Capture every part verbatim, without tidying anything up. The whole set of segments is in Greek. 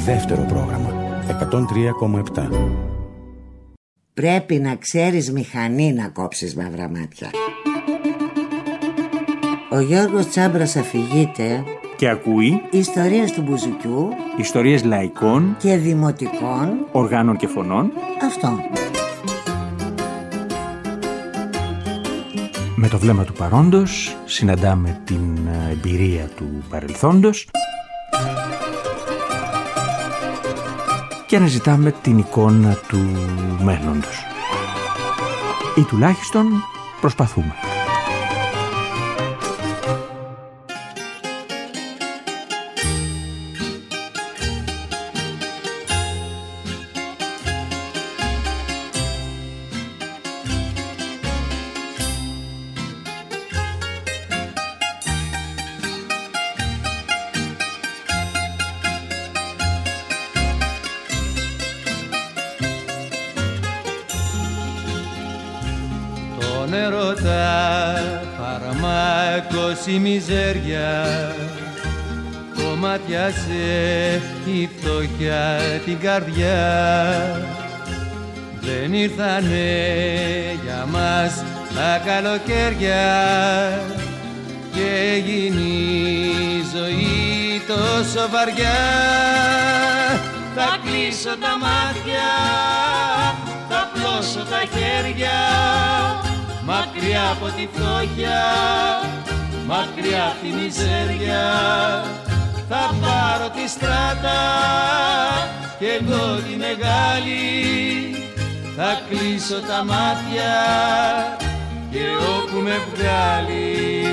Δεύτερο πρόγραμμα εκατόν τρία κόμμα επτά. Πρέπει να ξέρεις μηχανή να κόψεις μαύρα μάτια. Ο Γιώργος Τσάμπρας αφηγείται και ακούει ιστορίες του μπουζουκιού, ιστορίες λαϊκών και δημοτικών οργάνων και φωνών. Αυτό. Με το βλέμμα του παρόντος συναντάμε την εμπειρία του παρελθόντος και αναζητάμε την εικόνα του μέλλοντος. Ή τουλάχιστον προσπαθούμε. Η μιζέρια κομματιάσε η φτωχιά την καρδιά. Δεν ήρθανε για μας τα καλοκαίρια και έγινε η ζωή τόσο βαριά. Θα κλείσω τα μάτια, θα πλώσω τα χέρια, μακριά από τη φτώχεια, μακριά απ' τη μιζέρια. Θα πάρω τη στράτα κι εγώ τη μεγάλη, θα κλείσω τα μάτια και όπου με βγάλει.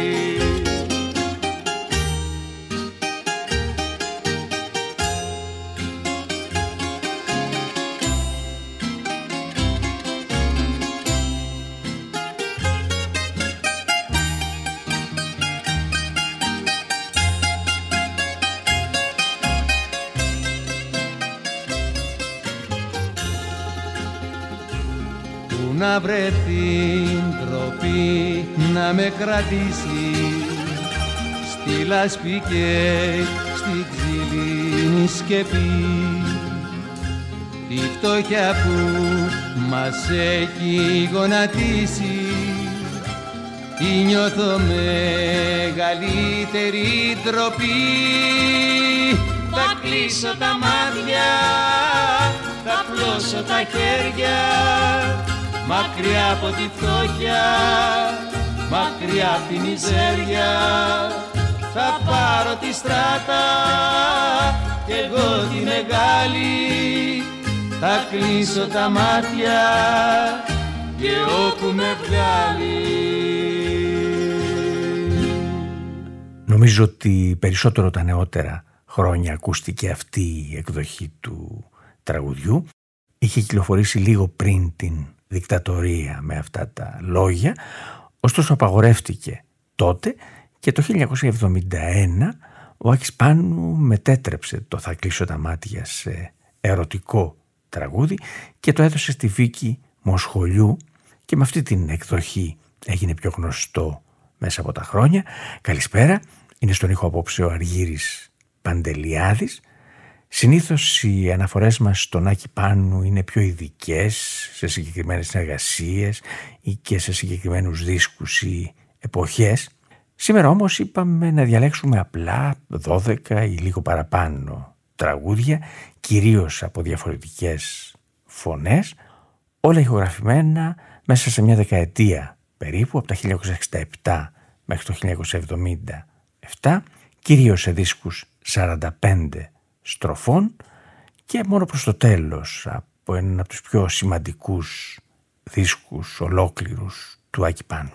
Να βρεθεί ντροπή να με κρατήσει στη λάσπη και στη ξυλίνη σκεπή. Τη φτώχεια που μας έχει γονατίσει τη νιώθω μεγαλύτερη ντροπή. Θα κλείσω τα μάτια, θα πλώσω τα χέρια, μακριά από τη φτώχεια, μακριά από τη μιζέρια. Θα πάρω τη στράτα κι εγώ τη μεγάλη, θα κλείσω τα μάτια και όπου με βγάλει. Νομίζω ότι περισσότερο τα νεότερα χρόνια ακούστηκε αυτή η εκδοχή του τραγουδιού. Είχε κυκλοφορήσει λίγο πριν την δικτατορία με αυτά τα λόγια, ωστόσο απαγορεύτηκε τότε και το χίλια εννιακόσια εβδομήντα ένα ο Άκης Πάνου μετέτρεψε το «Θα κλείσω τα μάτια» σε ερωτικό τραγούδι και το έδωσε στη Βίκη Μοσχολιού και με αυτή την εκδοχή έγινε πιο γνωστό μέσα από τα χρόνια. Καλησπέρα, είναι στον ήχο απόψε ο Αργύρης Παντελιάδης. Συνήθως οι αναφορές μας στον Άκη Πάνου είναι πιο ειδικές, σε συγκεκριμένες συνεργασίες ή και σε συγκεκριμένους δίσκους ή εποχές. Σήμερα όμως είπαμε να διαλέξουμε απλά δώδεκα ή λίγο παραπάνω τραγούδια, κυρίως από διαφορετικές φωνές, όλα ηχογραφημένα μέσα σε μια δεκαετία περίπου, από τα χίλια εννιακόσια εξήντα επτά μέχρι το χίλια εννιακόσια εβδομήντα επτά, κυρίως σε δίσκους σαράντα πέντε στροφών και μόνο προς το τέλος από έναν από τους πιο σημαντικούς δίσκους ολόκληρους του Άκη Πάνου.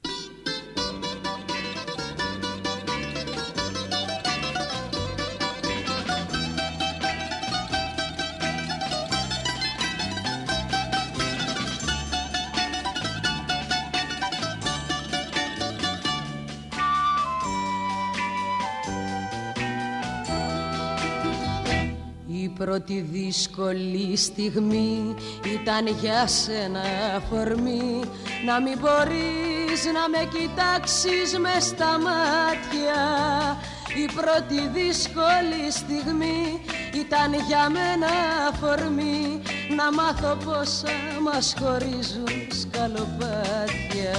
Η πρώτη δύσκολη στιγμή ήταν για σένα αφορμή να μην μπορείς να με κοιτάξεις μες στα μάτια. Η πρώτη δύσκολη στιγμή ήταν για μένα αφορμή να μάθω πόσα μας χωρίζουν σκαλοπάτια.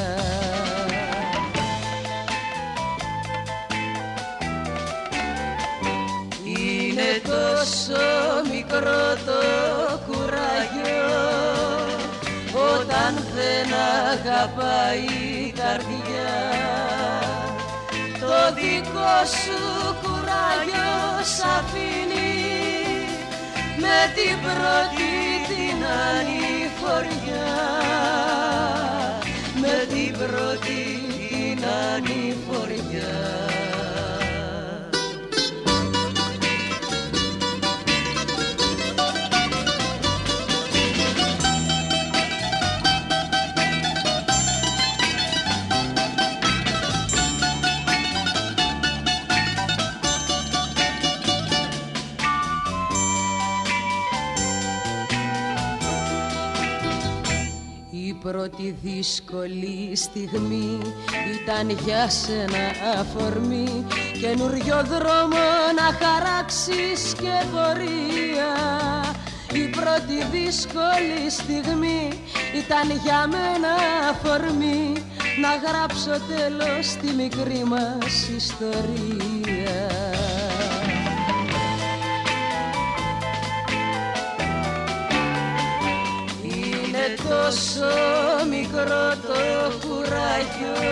Είναι τόσο μικρό το κουράγιο όταν δεν αγαπάει η καρδιά. Το δικό σου κουράγιο σ' αφήνει με την πρώτη την ανηφοριά, με την πρώτη την ανηφοριά. Η πρώτη δύσκολη στιγμή ήταν για σένα αφορμή, καινούριο δρόμο να χαράξεις και πορεία. Η πρώτη δύσκολη στιγμή ήταν για μένα αφορμή να γράψω τέλος τη μικρή μας ιστορία. Τόσο μικρό το κουράγιο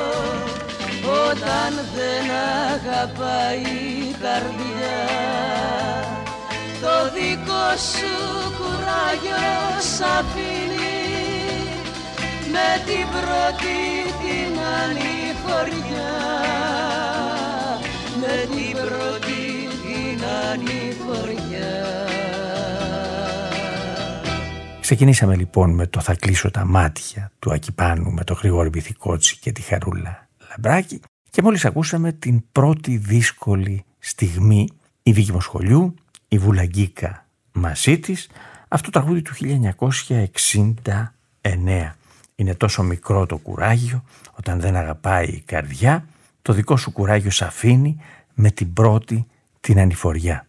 όταν δεν αγαπάει η καρδιά. Το δικό σου κουράγιο σ' αφήνει με την πρώτη την ανηφοριά, με την πρώτη την ανηφοριά. Ξεκινήσαμε λοιπόν με το «Θα κλείσω τα μάτια» του Ακιπάνου με τον Γρηγόρη Μπιθικότσι και τη Χαρούλα Λαμπράκη και μόλις ακούσαμε την πρώτη δύσκολη στιγμή, η Βίκη Μοσχολιού, η Βουλαγκίκα μαζί της, αυτό το τραγούδι του χίλια εννιακόσια εξήντα εννέα. Είναι τόσο μικρό το κουράγιο όταν δεν αγαπάει η καρδιά, το δικό σου κουράγιο σ' αφήνει με την πρώτη την ανηφοριά.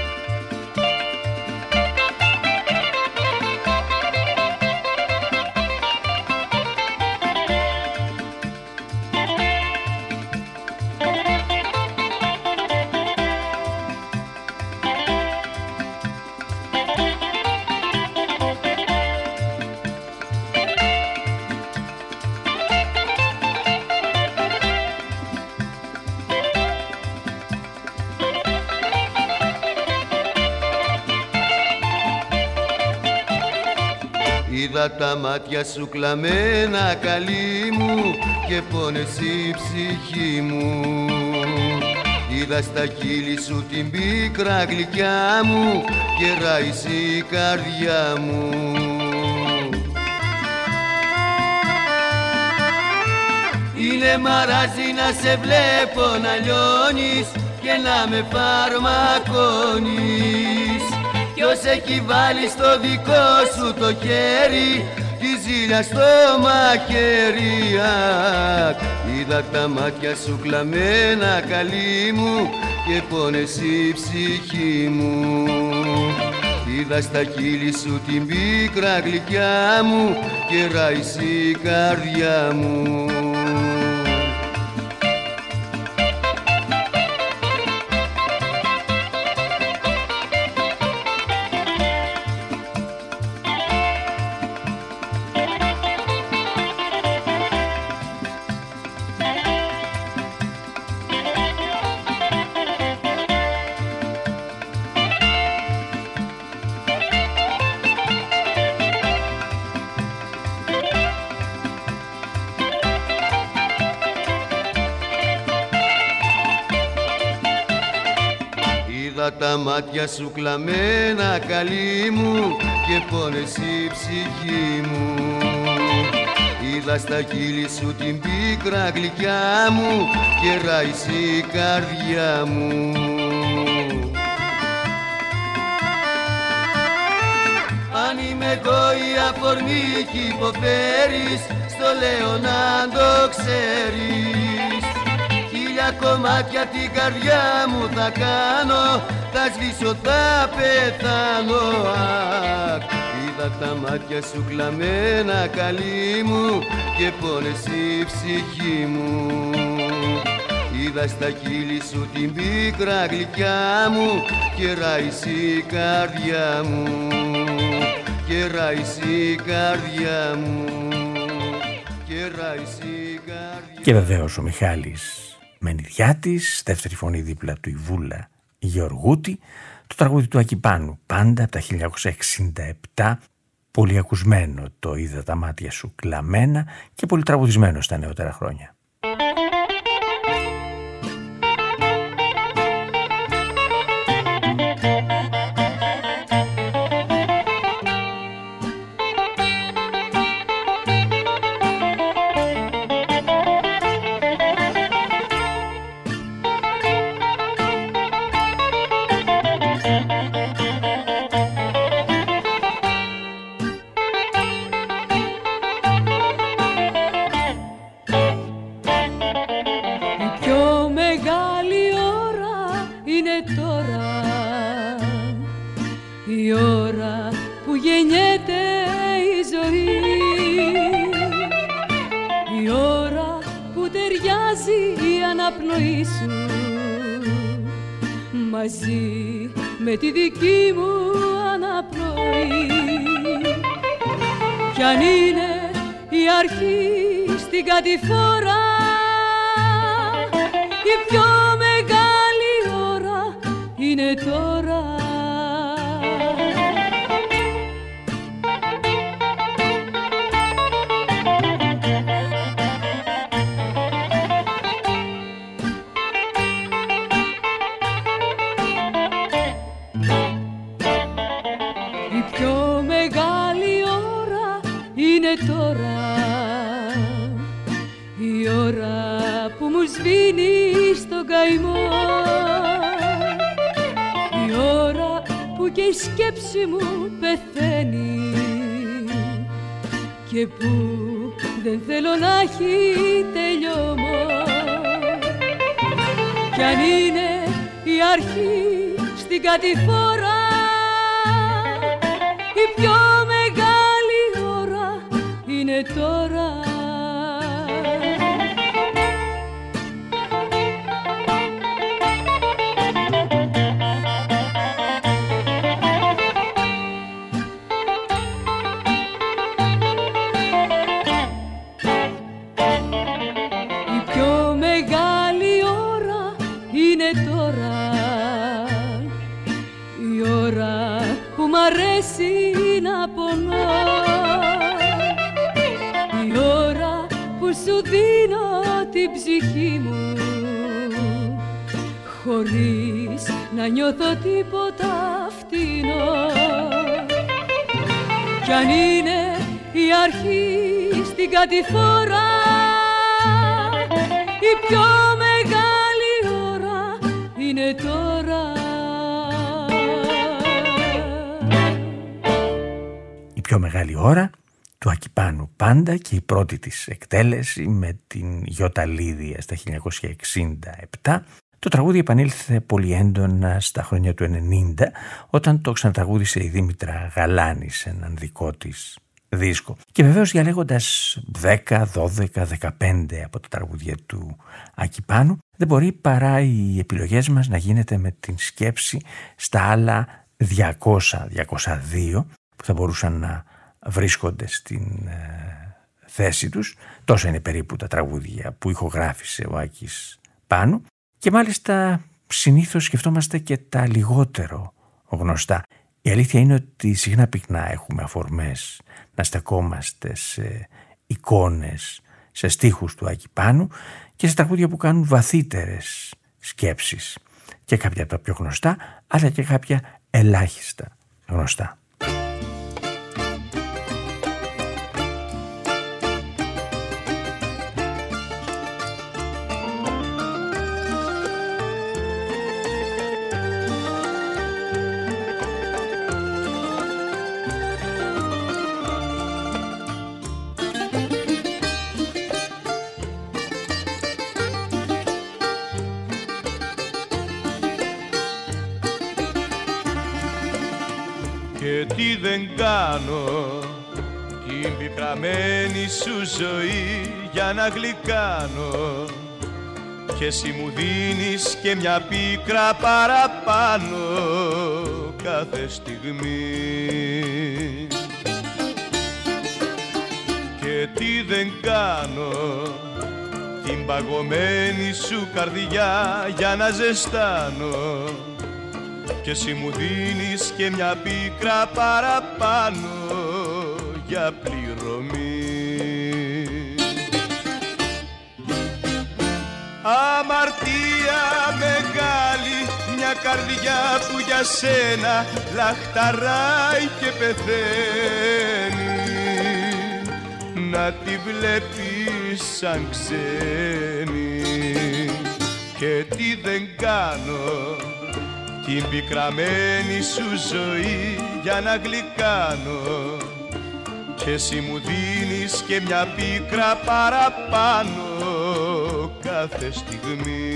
Είδα τα μάτια σου κλαμμένα καλή μου και πόνεσε η ψυχή μου. Είδα στα χείλη σου την πίκρα γλυκιά μου και ράησε η καρδιά μου. Είναι μαράζι να σε βλέπω να λιώνεις και να με φαρμακώνεις. Ποιος έχει βάλει στο δικό σου το χέρι τη ζήλια στο μαχαίρι. Είδα τα μάτια σου κλαμμένα καλή μου και πόνεσε η ψυχή μου. Είδα στα χείλη σου την πίκρα γλυκιά μου και ράησε η καρδιά μου. Τα μάτια σου κλαμμένα καλή μου και πόνεσε η ψυχή μου. Είδα στα χείλη σου την πίκρα γλυκιά μου και ράησε η καρδιά μου. Αν είμαι εγώ η αφορμή κι υποφέρεις, στο λέω να το ξέρεις. Χίλια χίλια κομμάτια την καρδιά μου θα κάνω, θα σβήσω, θα πεθάνω. Αχ, είδα τα μάτια σου κλαμμένα καλή μου και πόνεσε η ψυχή μου. Είδα στα χείλη σου την πίκρα γλυκιά μου και ράησε η καρδιά μου, και ράησε η καρδιά μου, και ράησε η καρδιά. Και βεβαίως ο Μιχάλης Μενιδιάτης, δεύτερη φωνή δίπλα του η Βούλα Γεωργούτη, το τραγούδι του Άκη Πάνου, πάντα από τα χίλια εννιακόσια εξήντα επτά, πολύ ακουσμένο το «Είδα τα μάτια σου κλαμμένα» και πολύ τραγουδισμένο στα νεότερα χρόνια. Μαζί με τη δική μου αναπνοή, κι αν είναι η αρχή στην κατηφόρα, η πιο μεγάλη ώρα είναι τώρα. Σβήνει στον καημό η ώρα που και η σκέψη μου πεθαίνει και που δεν θέλω να έχει τελειώμα, κι αν είναι η αρχή στην κατηφόρα, η πιο μεγάλη ώρα είναι τώρα. Αρέσει να πονώ, η ώρα που σου δίνω την ψυχή μου, χωρίς να νιώθω τίποτα φτηνό, κι αν είναι η αρχή στην κατηφόρα, η πιο μεγάλη ώρα είναι τώρα. Η πιο μεγάλη ώρα του Άκη Πάνου πάντα και η πρώτη της εκτέλεση με την Γιώτα Λίδια στα χίλια εννιακόσια εξήντα επτά. Το τραγούδι επανήλθε πολύ έντονα στα χρόνια του ενενήντα όταν το ξανατραγούδισε η Δήμητρα Γαλάνη σε έναν δικό της δίσκο. Και βεβαίως διαλέγοντας δέκα, δώδεκα, δεκαπέντε από τα τραγούδια του Άκη Πάνου, δεν μπορεί παρά οι επιλογές μας να γίνεται με την σκέψη στα άλλα διακόσια, διακόσια δύο που θα μπορούσαν να βρίσκονται στην ε, θέση τους. Τόσα είναι περίπου τα τραγούδια που ηχογράφησε ο Άκης Πάνου και μάλιστα συνήθως σκεφτόμαστε και τα λιγότερο γνωστά. Η αλήθεια είναι ότι συχνά πυκνά έχουμε αφορμές να στεκόμαστε σε εικόνες, σε στίχους του Άκη Πάνου και σε τραγούδια που κάνουν βαθύτερες σκέψεις, και κάποια από τα πιο γνωστά αλλά και κάποια ελάχιστα γνωστά. Και τι δεν κάνω την πικραμένη σου ζωή για να γλυκάνω, και εσύ μου δίνεις και μια πίκρα παραπάνω κάθε στιγμή. Και τι δεν κάνω την παγωμένη σου καρδιά για να ζεστάνω, και εσύ μου δίνεις και μια πίκρα παραπάνω για πληρωμή. Αμαρτία μεγάλη, μια καρδιά που για σένα λαχταράει και πεθαίνει, να τη βλέπεις σαν ξένη. Και τι δεν κάνω την πικραμένη σου ζωή για να γλυκάνω, και εσύ μου δίνεις και μια πίκρα παραπάνω κάθε στιγμή.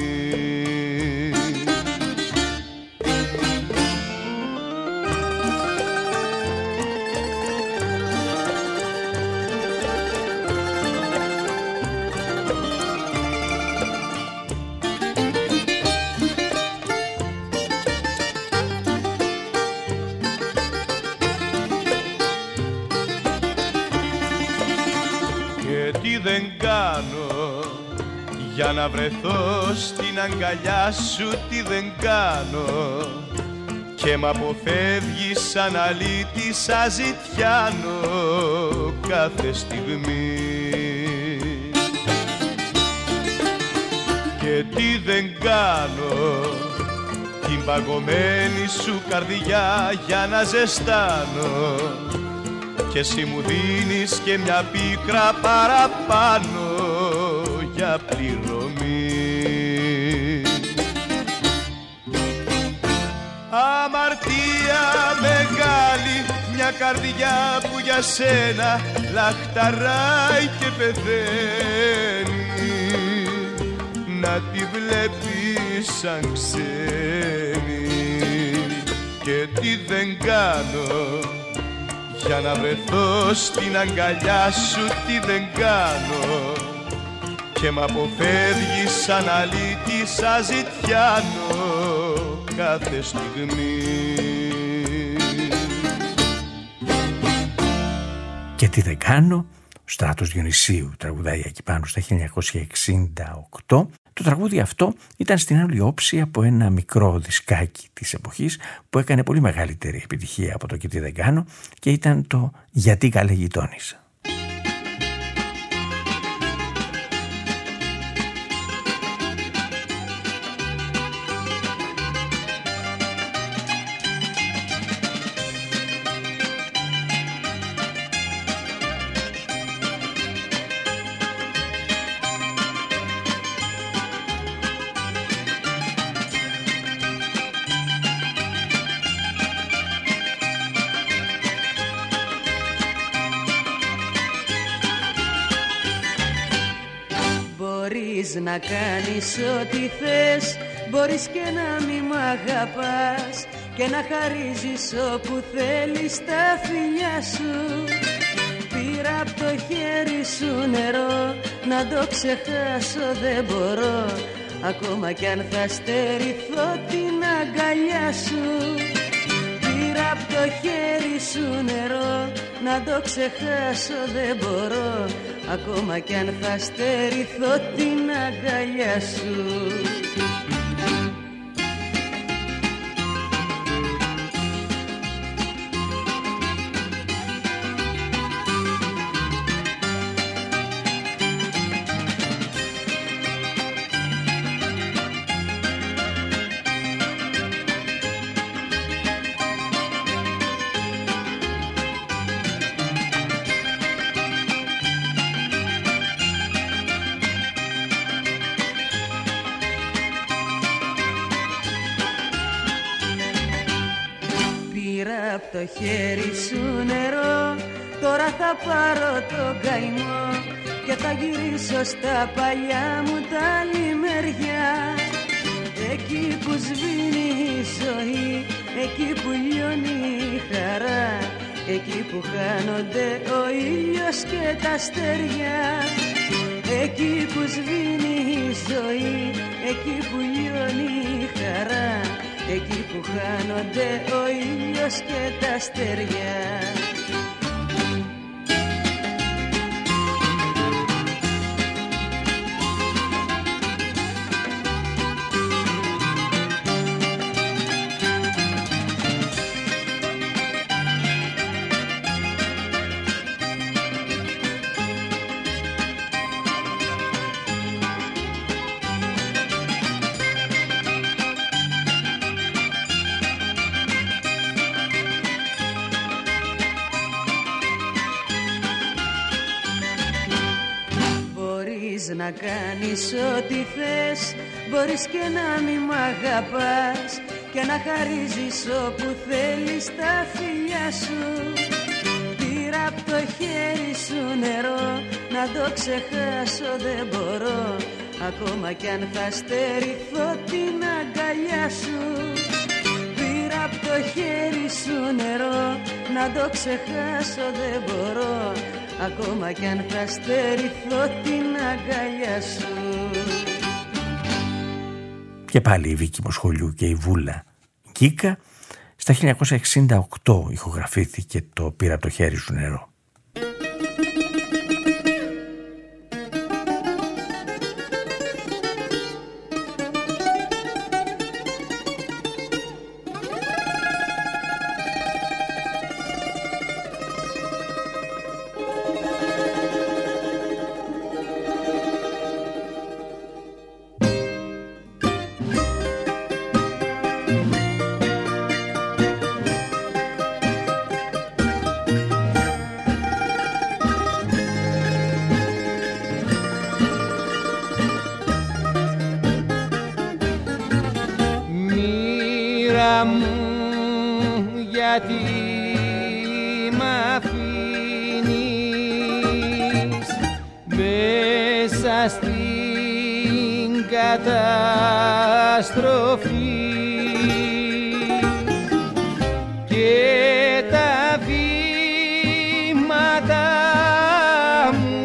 Τι δεν κάνω για να βρεθώ στην αγκαλιά σου, τι δεν κάνω, και μ' αποφεύγεις σαν αλήτη, σαν ζητιάνο κάθε στιγμή. Και τι δεν κάνω την παγωμένη σου καρδιά για να ζεστάνω, και εσύ μου δίνεις και μια πίκρα παραπάνω για πληρωμή. Αμαρτία μεγάλη, μια καρδιά που για σένα λαχταράει και πεθαίνει, να τη βλέπεις σαν ξένη. Και τι δεν κάνω για να βρεθώ στην αγκαλιά σου, τι δεν κάνω, και μ' αποφεύγεις σαν αλήτη, σαν ζητιάνο κάθε στιγμή. Και τι δεν κάνω, ο Στράτος Διονυσίου τραγουδάει εκεί πάνω στα χίλια εννιακόσια εξήντα οκτώ. Το τραγούδι αυτό ήταν στην άλλη όψη από ένα μικρό δισκάκι της εποχής που έκανε πολύ μεγαλύτερη επιτυχία από το «Και τι δεν κάνω», και ήταν το «Γιατί καλέ γειτόνισσα». Να κάνεις ό,τι θες, μπορείς και να μη μ' αγαπάς, και να χαρίζεις όπου θέλεις τα φιλιά σου. Πήρα απ' το χέρι σου νερό, να το ξεχάσω δεν μπορώ, ακόμα κι αν θα στερηθώ την αγκαλιά σου. Πήρα απ' το χέρι σου νερό, να το ξεχάσω δεν μπορώ, ακόμα κι αν θα στερηθώ την αγκαλιά σου. Απ' το χέρι σου νερό, τώρα θα πάρω το καημό και θα γυρίσω στα παλιά μου τα λιμέρια. Εκεί που σβήνει η ζωή, εκεί που λιώνει η χαρά, εκεί που χάνονται ο ήλιος και τα αστέρια, εκεί που σβήνει η ζωή, εκεί που λιώνει η χαρά, εκεί που χάνονται ο ήλιος και τα αστέρια. Να κάνεις ό,τι θες, μπορείς και να μη μ' αγαπάς και να χαρίζεις όπου θέλεις τα φιλιά σου. Πήρα απ' το χέρι σου νερό, να το ξεχάσω δεν μπορώ, ακόμα κι αν θα στερηθώ την αγκαλιά σου. Πήρα απ' το χέρι σου νερό, να το ξεχάσω δεν μπορώ, ακόμα κι αν θα στερηθώ την αγκαλιά σου. Και πάλι η Βίκη Μοσχολιού και η Βούλα Γκίκα. Στα χίλια εννιακόσια εξήντα οκτώ ηχογραφήθηκε το «Πήρα από το χέρι σου νερό». Γιατί μ' αφήνεις μέσα στην καταστροφή και τα βήματα μου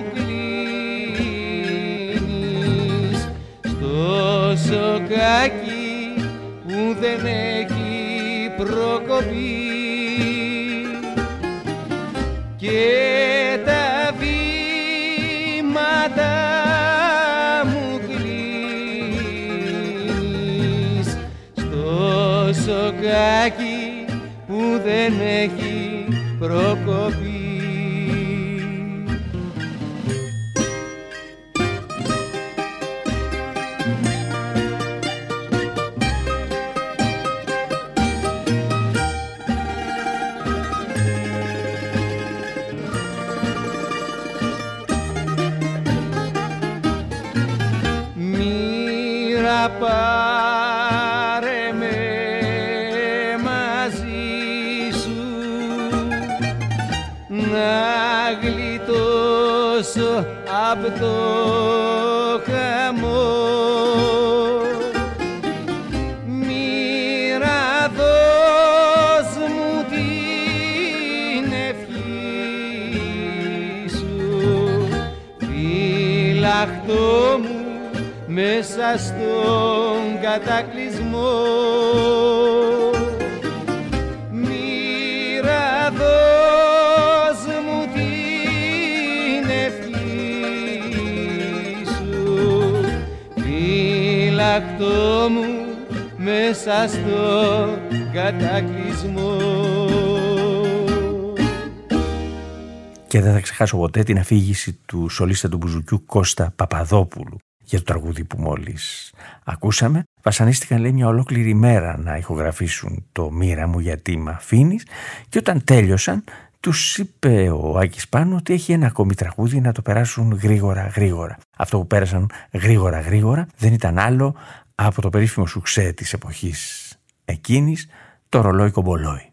κλείνεις στο σοκάκι που δεν έχει προκοπή και τα βήματα μου κλείνεις στο σοκάκι που δεν έχει προκοπή. Πάρε με μαζί σου να γλιτώσω απ' το χαμό. Μοίρα δώσ' μου την ευχή σου, φυλαχτώ μου μέσα στον κατακλυσμό. Μοίρα δώσ' μου την ευχή σου, φυλαχτώ μου μέσα στον κατακλυσμό. Και δεν θα ξεχάσω ποτέ την αφήγηση του σολίστα του μπουζουκιού Κώστα Παπαδόπουλου για το τραγούδι που μόλις ακούσαμε. Βασανίστηκαν, λέει, μια ολόκληρη μέρα να ηχογραφήσουν το «Μοίρα μου γιατί μ' αφήνεις» και όταν τέλειωσαν τους είπε ο Άκης Πάνου ότι έχει ένα ακόμη τραγούδι να το περάσουν γρήγορα γρήγορα. Αυτό που πέρασαν γρήγορα γρήγορα δεν ήταν άλλο από το περίφημο σουξέ της εποχής εκείνης, το «Ρολόι Κομπολόι».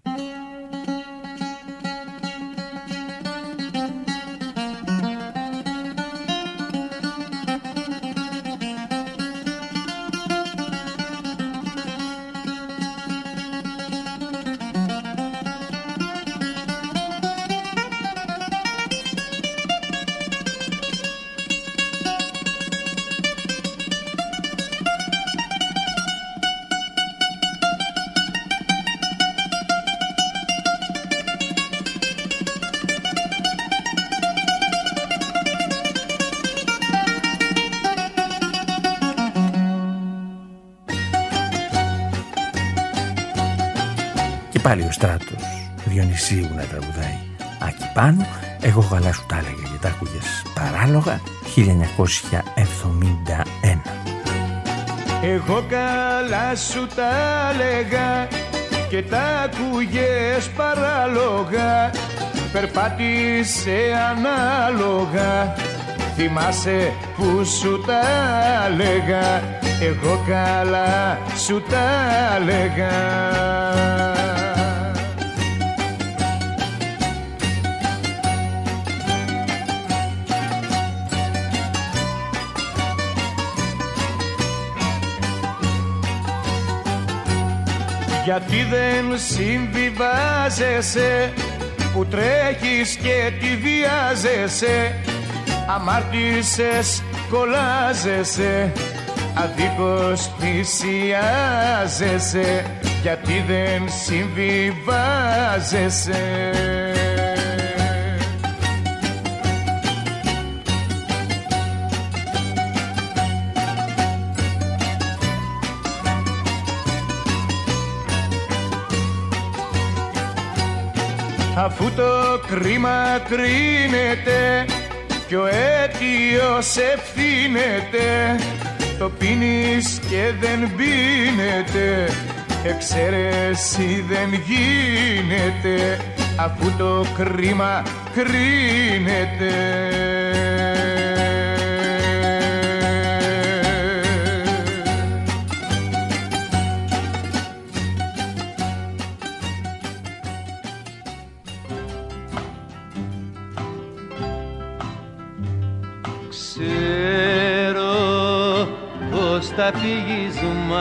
πάλι ο Στράτος Διονυσίου να τραγουδάει Άκη Πάνου. Εγώ καλά σου τα έλεγα και τα άκουγες παράλογα. χίλια εννιακόσια εβδομήντα ένα. Εγώ καλά σου τα έλεγα και τα άκουγες παράλογα. Περπάτησε ανάλογα, θυμάσαι που σου τα έλεγα. Εγώ καλά σου τα έλεγα. Γιατί δεν συμβιβάζεσαι, που τρέχεις και τη βιάζεσαι. Αμάρτησες, κολλάζεσαι, αδίκως θυσιάζεσαι. Γιατί δεν συμβιβάζεσαι. Αφού το κρίμα κρίνεται κι ο αίτιος ευθύνεται, το πίνεις και δεν πίνεται, εξαίρεση δεν γίνεται. Αφού το κρίμα κρίνεται. Θα φύγεις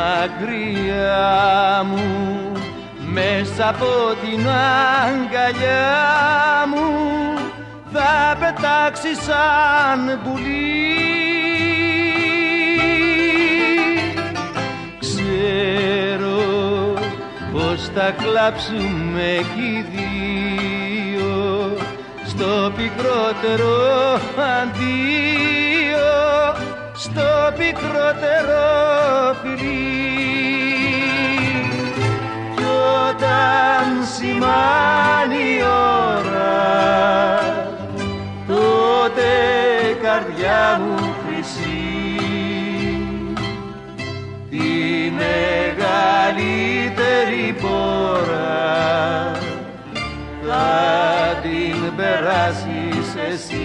μακριά μου, μέσα από την αγκαλιά μου θα πετάξεις σαν πουλί. Ξέρω πως θα κλάψουμε κι οι δύο στο πικρότερο αντίο, στο πικρότερο φιλί. Κι όταν σημάνει η ώρα, τότε καρδιά μου χρυσή, τη μεγαλύτερη πόρα θα την περάσεις εσύ.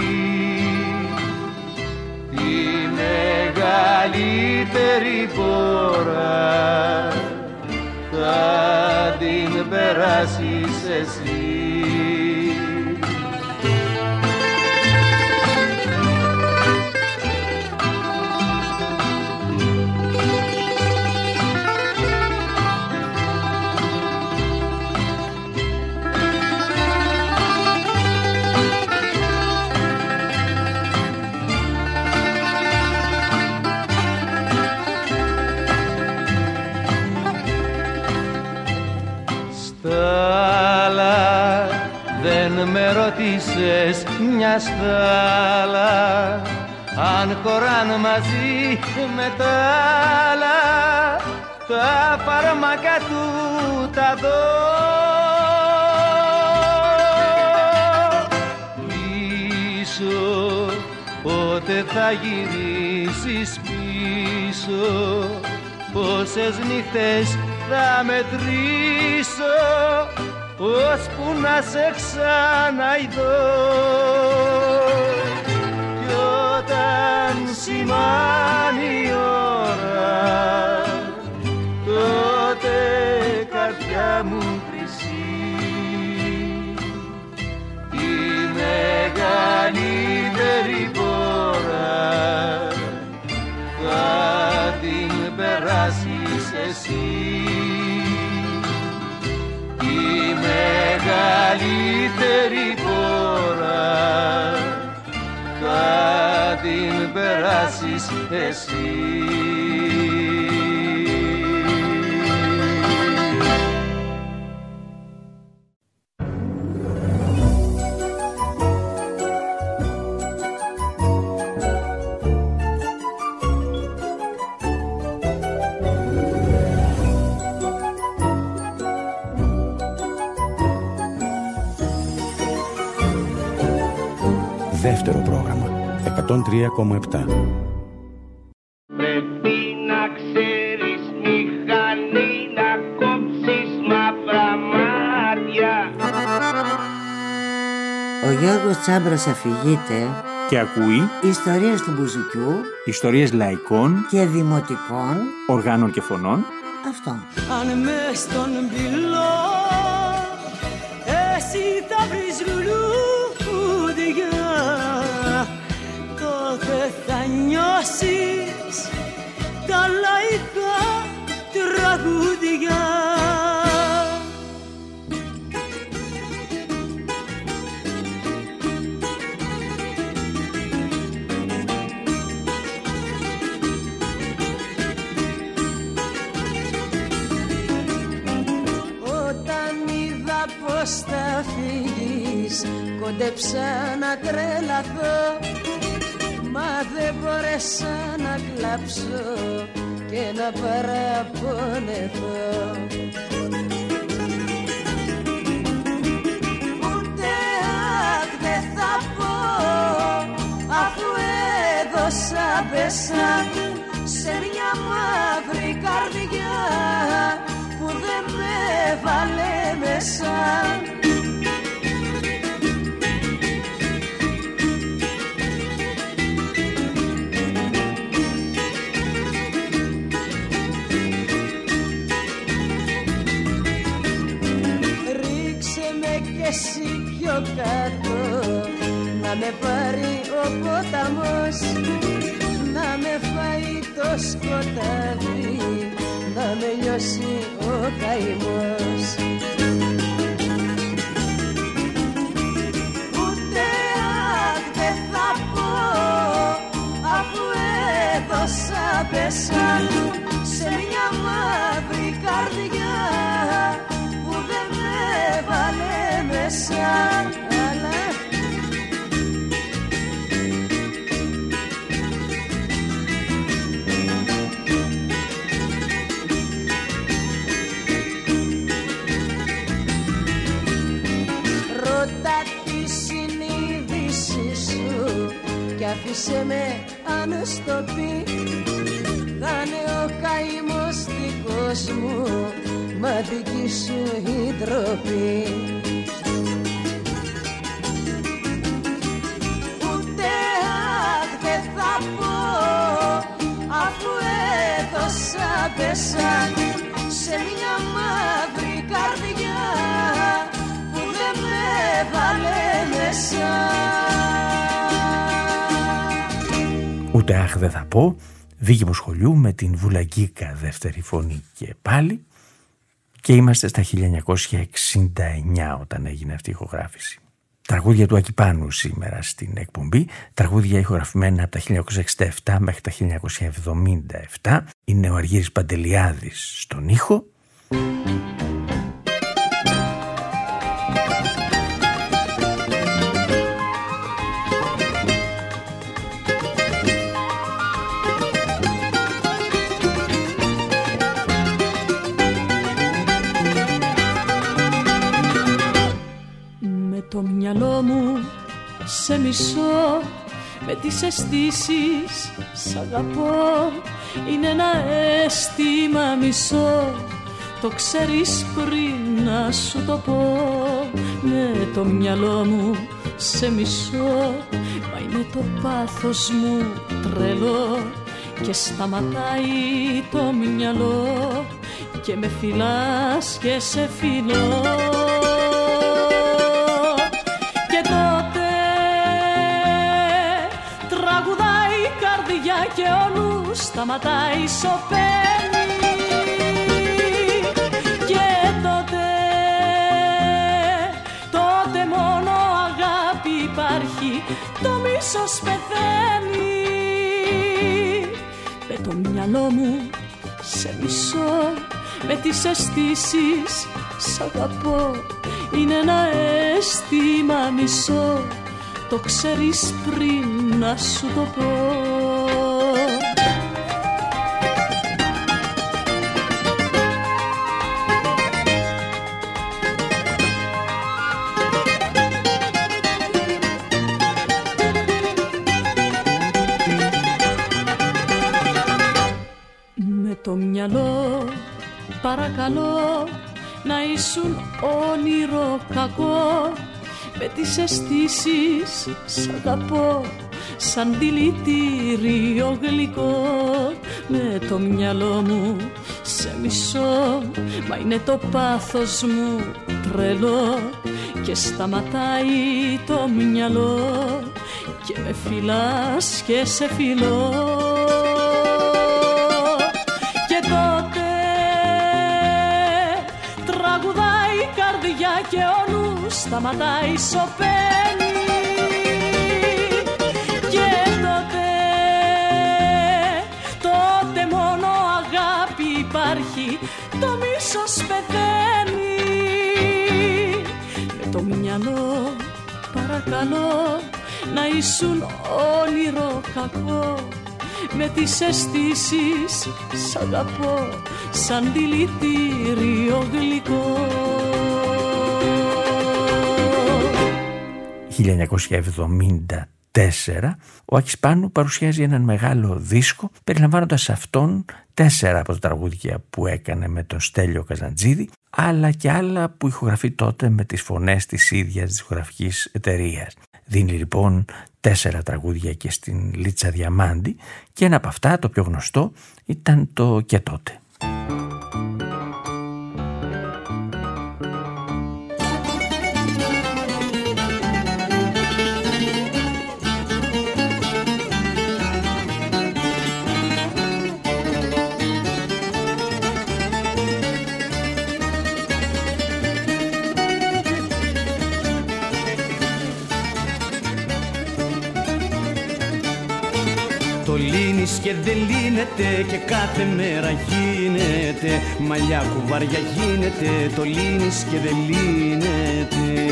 Μεγαλύτερη πόρα θα την περάσεις εσύ. Με ρώτησες μια στάλα αν χωράν μαζί με τα άλλα τα φάρμακα του τα δω. Πίσω πότε θα γυρίσεις πίσω, πόσες νύχτες θα μετρήσω ώσπου να σε ξαναειδώ. Κι όταν σημάνει η ώρα, τότε καρδιά μου χρυσή, η μεγαλύτερη πόρα θα την περάσεις εσύ. Μεγαλύτερη πόρα θα την περάσεις εσύ. Δεύτερο πρόγραμμα εκατόν τρία κόμμα επτά. Πρέπει να ξέρεις μηχανή να κόψεις μαύρα μάτια. Ο Γιώργος Τσάμπρας αφηγείται Και ακούει ιστορίες του μπουζουκιού, ιστορίες λαϊκών και δημοτικών οργάνων και φωνών. Αυτό. Αν μες στον πυλό εσύ θα βρεις λουλούδια, τότε θα νιώσεις τα λαϊκά τραγούδια. Πώς θα φύγεις, κόντεψα να τρελαθώ, μα δεν μπόρεσα να κλάψω και να παραπονεθώ. Ούτε αχ δεν θα πω, αφού έδωσα πέσα σε μια μαύρη καρδιά που δεν με βάλε μέσα. Ρίξε με κι εσύ πιο κάτω, να με πάρει ο ποταμός, να με φάει το σκοτάδι, να με λιώσει ο καημός. Ούτε αχ δεν θα πω, αφού έδωσα πέσα σε μια μαύρη καρδιά που δεν με βάλε μέσα. Άφησε με αν στο πει, θα είναι ο καημός δικός μου, μα δική σου η ντροπή. Ούτε αχ δεν θα πω, αφού έδωσα πέσα σε μια μαύρη καρδιά που δεν με βάλε μέσα. Ούτε αχ δεν θα πω, δίκαιμο σχολείου με την Βουλαγκίκα δεύτερη φωνή και πάλι, και είμαστε στα χίλια εννιακόσια εξήντα εννιά όταν έγινε αυτή η ηχογράφηση. Τραγούδια του Ακιπάνου σήμερα στην εκπομπή, τραγούδια ηχογραφημένα από τα χίλια εννιακόσια εξήντα επτά μέχρι τα χίλια εννιακόσια εβδομήντα επτά. Είναι ο Αργύρης Παντελιάδης στον ήχο. Το μυαλό μου σε μισώ, με τις αισθήσεις σ' αγαπώ, είναι ένα αίσθημα μισό, το ξέρεις πριν να σου το πω. Με το μυαλό μου σε μισώ, μα είναι το πάθος μου τρελό και σταματάει το μυαλό και με φυλάς και σε φιλώ. Και τότε τραγουδάει η καρδιά και όλου σταματάει, σωπαίνει. Και τότε, τότε μόνο αγάπη υπάρχει, το μίσος πεθαίνει. Με το μυαλό μου σε μισώ, με τις αισθήσεις σ' αγαπώ, είναι ένα αίσθημα μισό, το ξέρεις πριν να σου το πω. παρακαλώ να ήσουν όνειρο κακό. Με τις αισθήσεις σ' αγαπώ σαν δηλητήριο γλυκό. Με το μυαλό μου σε μισώ, μα είναι το πάθος μου τρελό και σταματάει το μυαλό και με φυλάς και σε φιλώ. Και τότε τραγουδάει η καρδιά και ο νους σταματάει, σωπαίνει. Και τότε, τότε μόνο αγάπη υπάρχει, το μίσος πεθαίνει. Με το μυαλό παρακαλώ να ήσουν όνειρο κακό. Με τις αισθήσεις σ' αγαπώ σαν δηλητήριο γλυκό. χίλια εννιακόσια εβδομήντα τέσσερα ο Άκης Πάνου παρουσιάζει έναν μεγάλο δίσκο περιλαμβάνοντας αυτόν τέσσερα από τα τραγούδια που έκανε με τον Στέλιο Καζαντζίδη, αλλά και άλλα που ηχογραφεί τότε με τις φωνές της ίδιας δισκογραφικής εταιρείας. Δίνει λοιπόν τέσσερα τραγούδια και στην Λίτσα Διαμάντη και ένα από αυτά, το πιο γνωστό, ήταν το «Και τότε». Το λύνεις και δεν λύνεται και κάθε μέρα γίνεται. Μαλλιά κουβάρια γίνεται, το λύνεις και δεν λύνεται.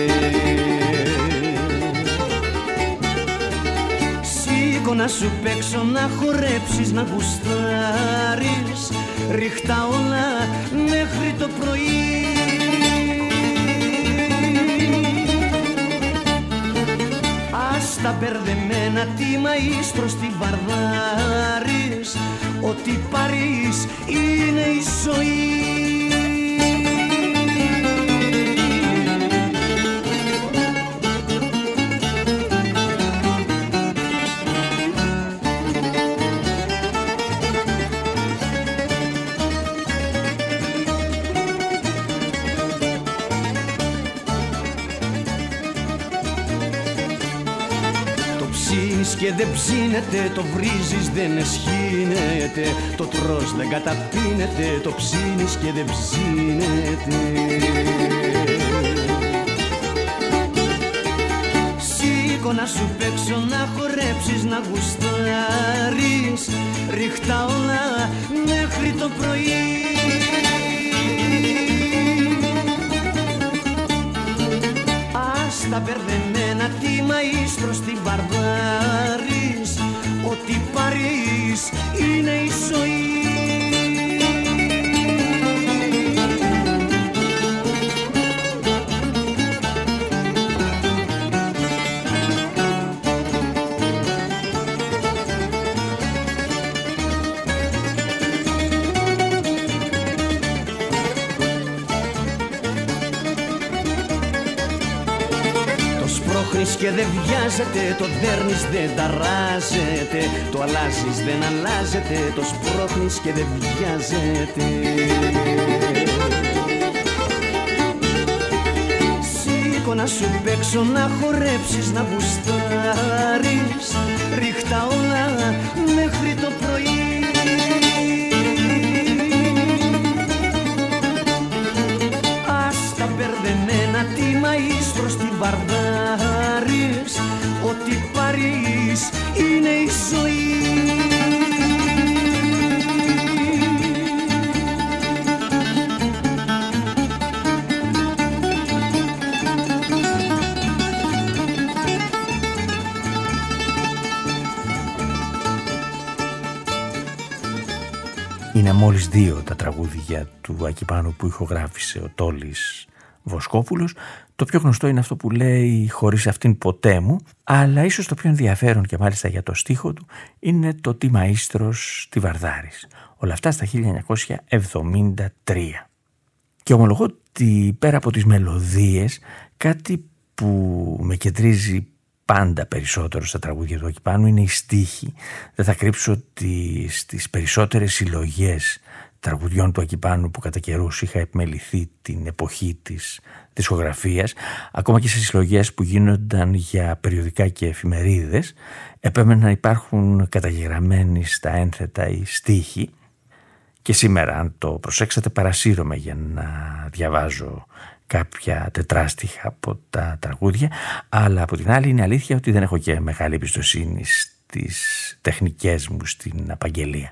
Σήκω να σου παίξω, να χορέψεις, να γουστάρεις. Ρίχτα όλα μέχρι το πρωί. Στα μπερδεμένα τι μαΐστρος τι βαρδάρεις. Ό,τι πάρεις είναι η ζωή. Και δεν ψήνεται, το βρίζεις δεν εσχύνεται. Το τρως δεν καταπίνεται, το ψήνεις και δεν ψήνεται. Σήκω να σου παίξω, να χορέψεις, να γουστάρεις. Ρίχτα όλα μέχρι το πρωί. Ας τα μπερδεμένα τι μαΐστρος τι βαρδάρεις. Ό,τι πάρεις είναι η ζωή. Και δεν βιάζεται, το δέρνεις δεν ταράζεται. Το αλλάζεις δεν αλλάζεται, το σπρώχνεις και δεν βιάζεται. Σήκω να σου παίξω, να χορέψεις, να γουστάρεις. Ρίχτα όλα μέχρι το πρωί. Ας τα μπερδεμένα τι μαΐστρος τι βαρδάρεις. Ό,τι πάρεις είναι η ζωή. Είναι μόλις δύο τα τραγούδια του Άκη Πάνου που ηχογράφησε ο Τόλης Βοσκόπουλος. Το πιο γνωστό είναι αυτό που λέει «Χωρίς αυτήν ποτέ μου», αλλά ίσως το πιο ενδιαφέρον και μάλιστα για το στίχο του είναι το «Τι μαΐστρος τι βαρδάρης». Όλα αυτά στα χίλια εννιακόσια εβδομήντα τρία. Και ομολογώ ότι πέρα από τις μελωδίες, κάτι που με κεντρίζει πάντα περισσότερο στα τραγούδια του Ακιπάνου είναι η στίχη. Δεν θα κρύψω ότι στις περισσότερες συλλογές τραγουδιών του Ακιπάνου που κατά καιρούς είχα επιμεληθεί την εποχή της δισκογραφίας, ακόμα και σε συλλογές που γίνονταν για περιοδικά και εφημερίδες, επέμεναν να υπάρχουν καταγεγραμμένοι στα ένθετα οι στίχοι. Και σήμερα, αν το προσέξατε, παρασύρωμαι για να διαβάζω κάποια τετράστιχα από τα τραγούδια, αλλά από την άλλη είναι αλήθεια ότι δεν έχω και μεγάλη εμπιστοσύνη στις τεχνικές μου στην απαγγελία.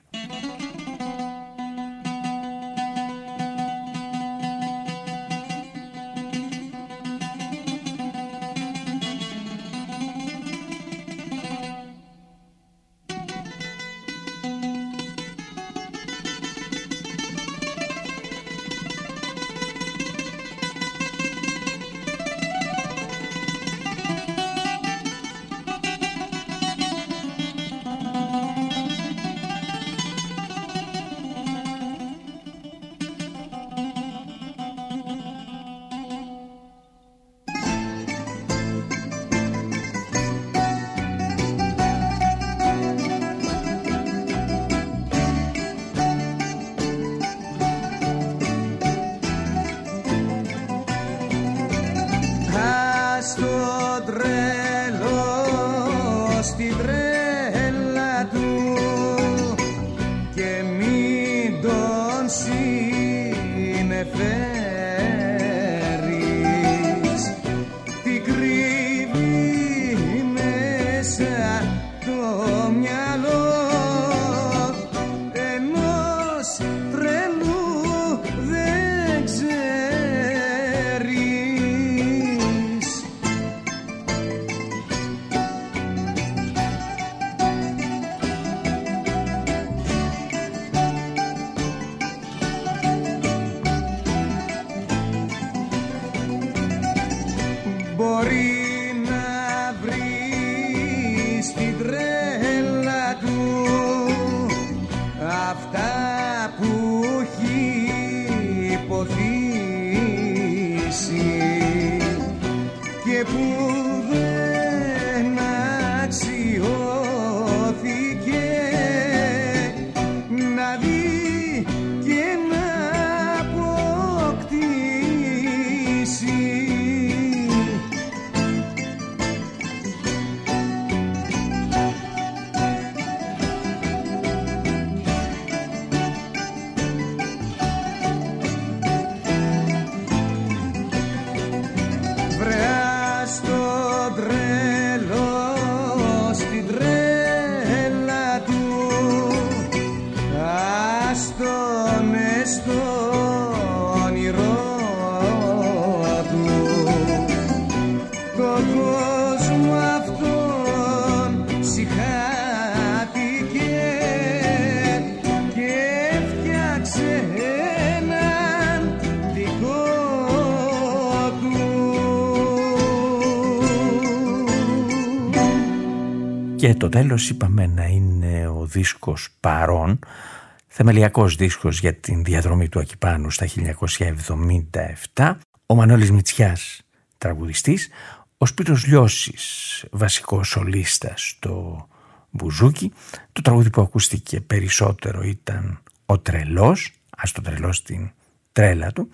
Και το τέλος είπαμε να είναι ο δίσκος Παρών, θεμελιακός δίσκος για την διαδρομή του Ακιπάνου στα χίλια εννιακόσια εβδομήντα επτά. Ο Μανώλης Μητσιάς, τραγουδιστής, ο Σπύρος Λιώσης, βασικός σολίστας στο μπουζούκι. Το τραγούδι που ακούστηκε περισσότερο ήταν «Ο Τρελός», ας το τρελό στην τρέλα του,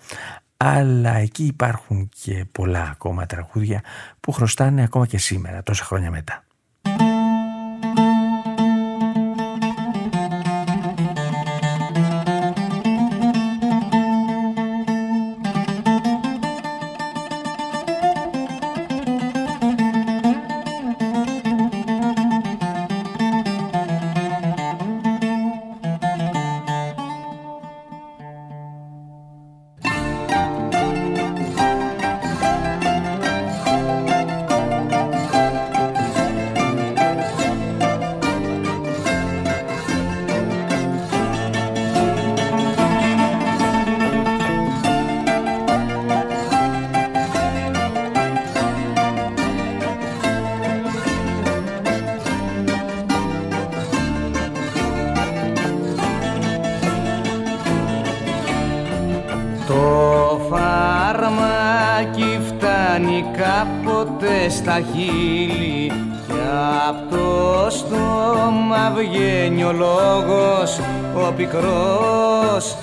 αλλά εκεί υπάρχουν και πολλά ακόμα τραγούδια που χρωστάνε ακόμα και σήμερα, τόσα χρόνια μετά. φαρμάκι φτάνει κάποτε στα χείλη κι απ' το στόμα βγαίνει ο λόγος ο πικρός.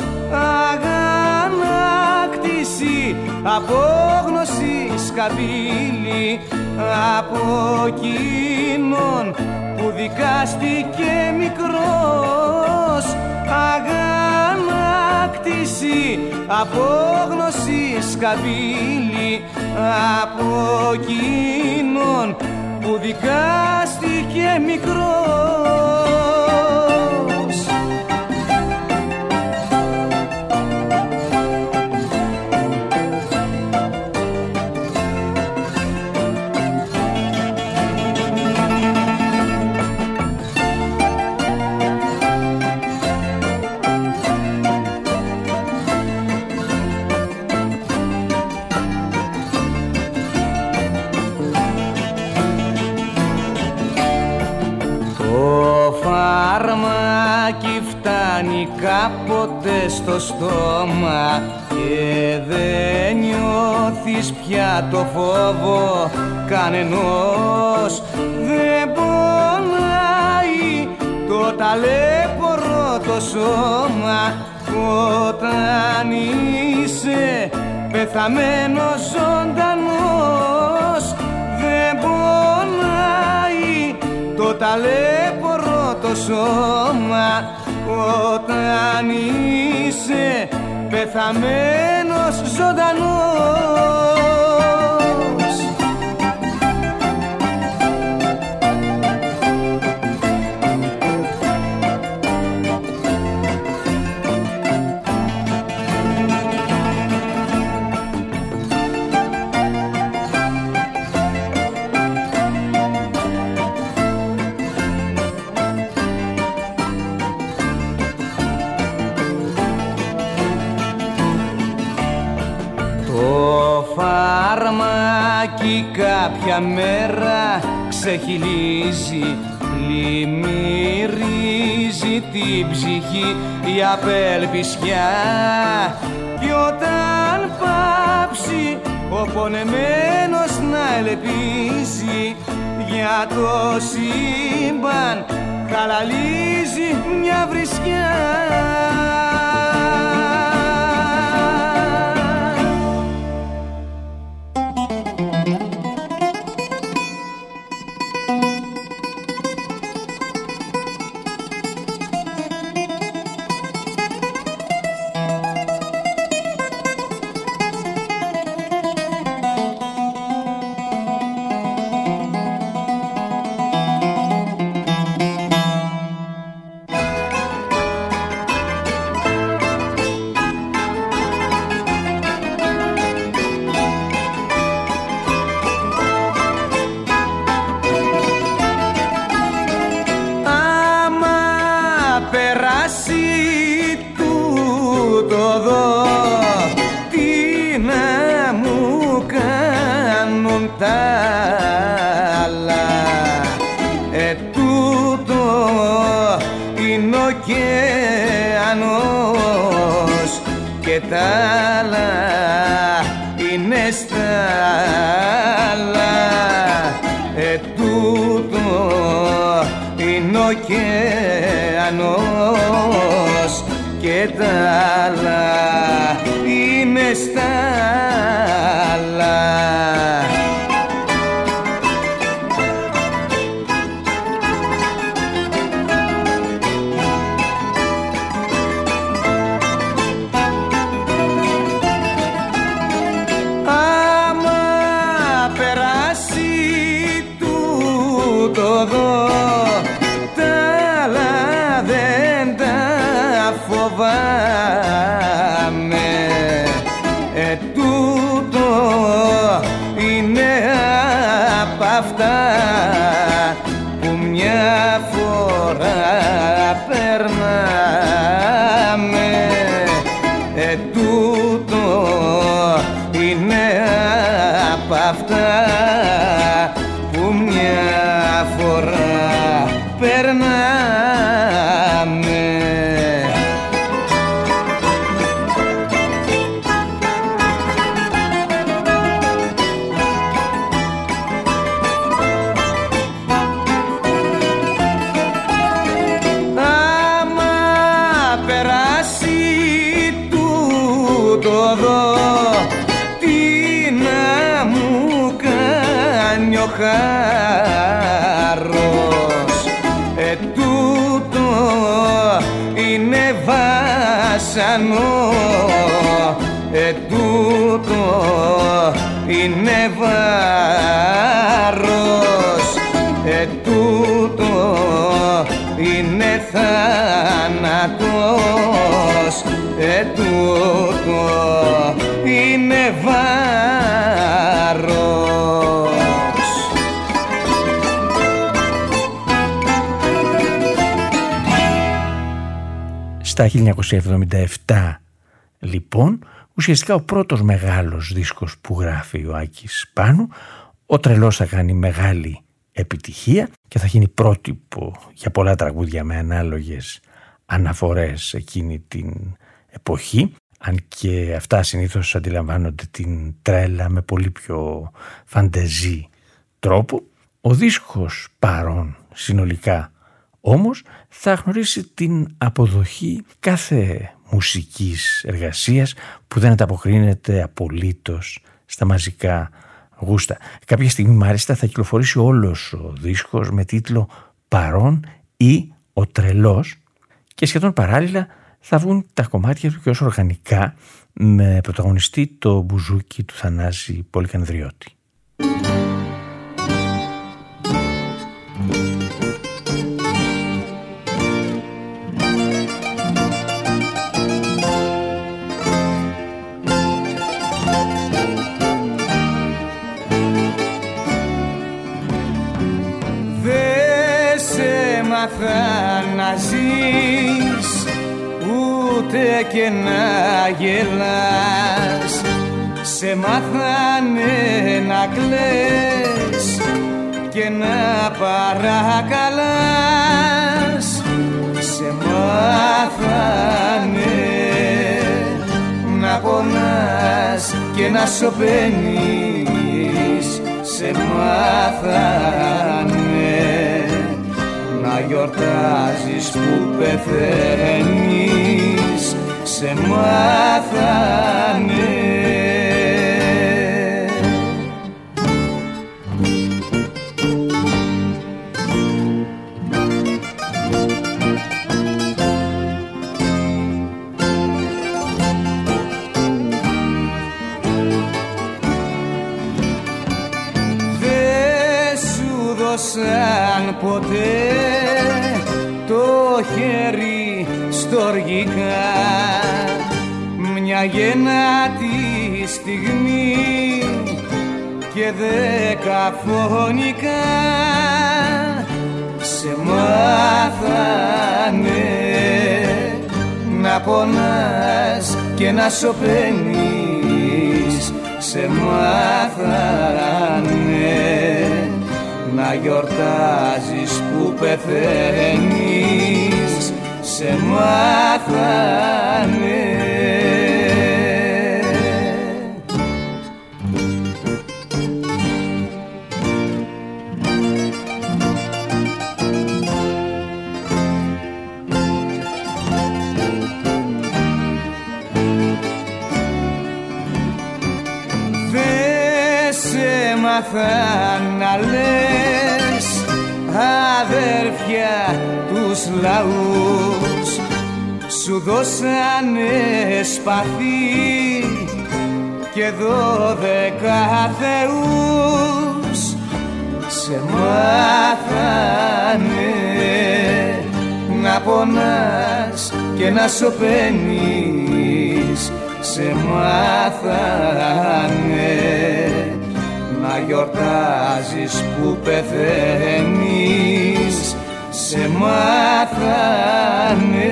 Αγανάκτηση, απόγνωση, σκαβίλη από εκείνον που δικάστηκε μικρός. Αγανάκτηση, απόγνωση, σκαβίλη από εκείνον που δικάστηκε μικρός. Φαρμάκι φτάνει κάποτε στο στόμα και δεν νιώθεις πια το φόβο κανενός. Δεν πονάει το ταλέπορο το σώμα όταν είσαι πεθαμένος ζωντανός. Δεν πονάει το ταλέπορο το σώμα όταν είσαι πεθαμένος ζωντανός. Φαρμάκι κάποια μέρα ξεχυλίζει, πλημμυρίζει την ψυχή η απελπισιά κι όταν πάψει ο πονεμένος να ελπίζει για το σύμπαν χαλαλίζει μια βρισιά. Και τα άλλα είναι στα άλλα. Ε, τούτο είναι ο ωκεανός και τα άλλα είναι στα άλλα. Φοβάμαι, ε, του τούτο εδώ τι να μου κάνει ο χάρος. Ε, τούτο είναι βάσανο, ε, τούτο είναι βάρος, ε, τούτο είναι θάνατος, ε, τούτο είναι βάρος. Στα χίλια εννιακόσια εβδομήντα επτά λοιπόν, ουσιαστικά ο πρώτος μεγάλος δίσκος που γράφει ο Άκης Πάνου, ο Τρελός θα κάνει μεγάλη επιτυχία και θα γίνει πρότυπο για πολλά τραγούδια με ανάλογες αναφορές εκείνη την εποχή, αν και αυτά συνήθως αντιλαμβάνονται την τρέλα με πολύ πιο φαντεζή τρόπο. Ο δίσκος Παρών συνολικά όμως θα γνωρίσει την αποδοχή κάθε μουσικής εργασίας που δεν ανταποκρίνεται απολύτως στα μαζικά γούστα. Κάποια στιγμή μάλιστα θα κυκλοφορήσει όλος ο δίσκος με τίτλο «Παρών» ή «Ο Τρελός» και σχεδόν παράλληλα θα βγουν τα κομμάτια του και ως οργανικά με πρωταγωνιστή το μπουζούκι του Θανάση Πολυκανδριώτη. Θα να ζεις ούτε και να γελάς, σε μάθανε να κλαις και να παρακαλάς, σε μάθανε να πονάς και να σωπαίνεις, σε μάθανε να γιορτάζεις που πεθαίνεις, σε μάθανε. Δεν σου δώσαν ποτέ το χέρι στοργικά, μια γεννάτη στιγμή και δέκα φωνικά, σε μάθανε να πονάς και να σωπαίνεις, σε μάθανε να γιορτάζεις που πεθαίνεις, σε μάθανε. Δεν σε μάθα να λες αδέρφια τους λαούς, σου δώσανε σπαθί και δώδεκα θεούς, σε μάθανε να πονάς και να σωπαίνεις, σε μάθανε να γιορτάζεις που πεθαίνεις, σε μάθανε.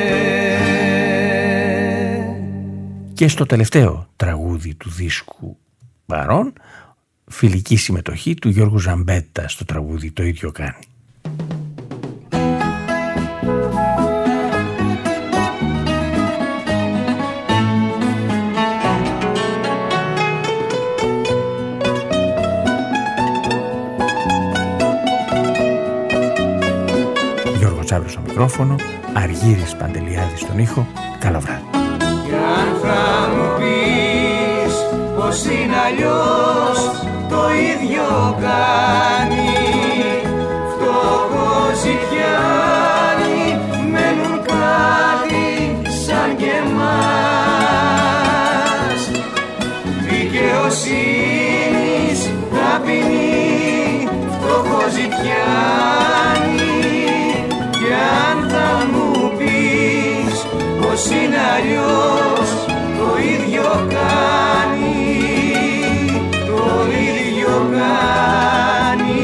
Και στο τελευταίο τραγούδι του δίσκου Παρών, φιλική συμμετοχή του Γιώργου Ζαμπέτα στο τραγούδι «Το ίδιο κάνει». Τσάβρος στο μικρόφωνο, Αργύρης Παντελιάδης στον ήχο. Καλό βράδυ. κάνει. Φτωχοζητιάνοι μένουν κάτι σαν και εμάς. Δικαιοσύνης ταπεινή φτωχοζητιάνοι. Κι αν θα μου πεις πως είναι αλλιώς, το ίδιο κάνει, το ίδιο κάνει.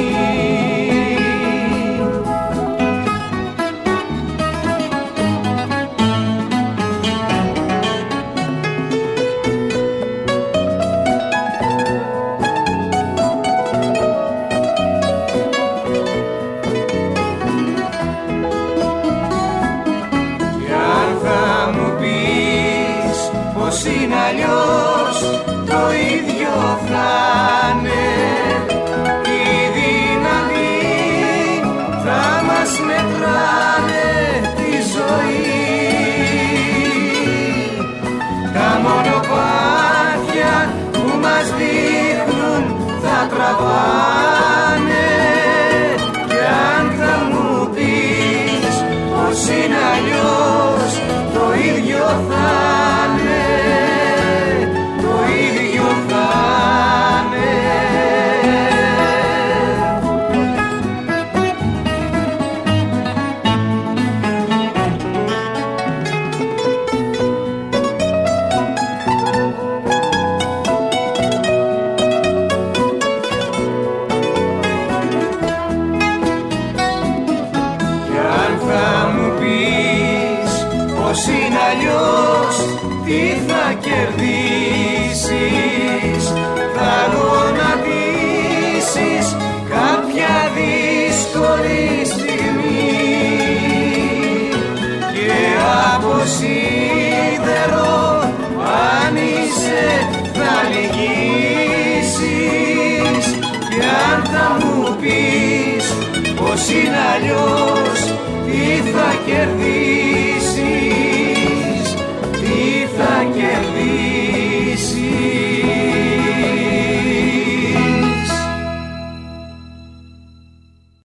Είναι αλλιώς, το ίδιο θα είναι. Οι δυνατοί θα μας μετράνε τη ζωή. Τα μονοπάτια που μας δείχνουν θα τραβάνε. Κι αν θα μου πεις πως είναι αλλιώς, το ίδιο θα είναι. Είναι αλλιώς, τι θα κερδίσεις? Θα γονατίσεις κάποια δύσκολη στιγμή και από σίδερο αν είσαι θα λυγίσεις. Κι αν θα μου πεις πως είναι αλλιώς,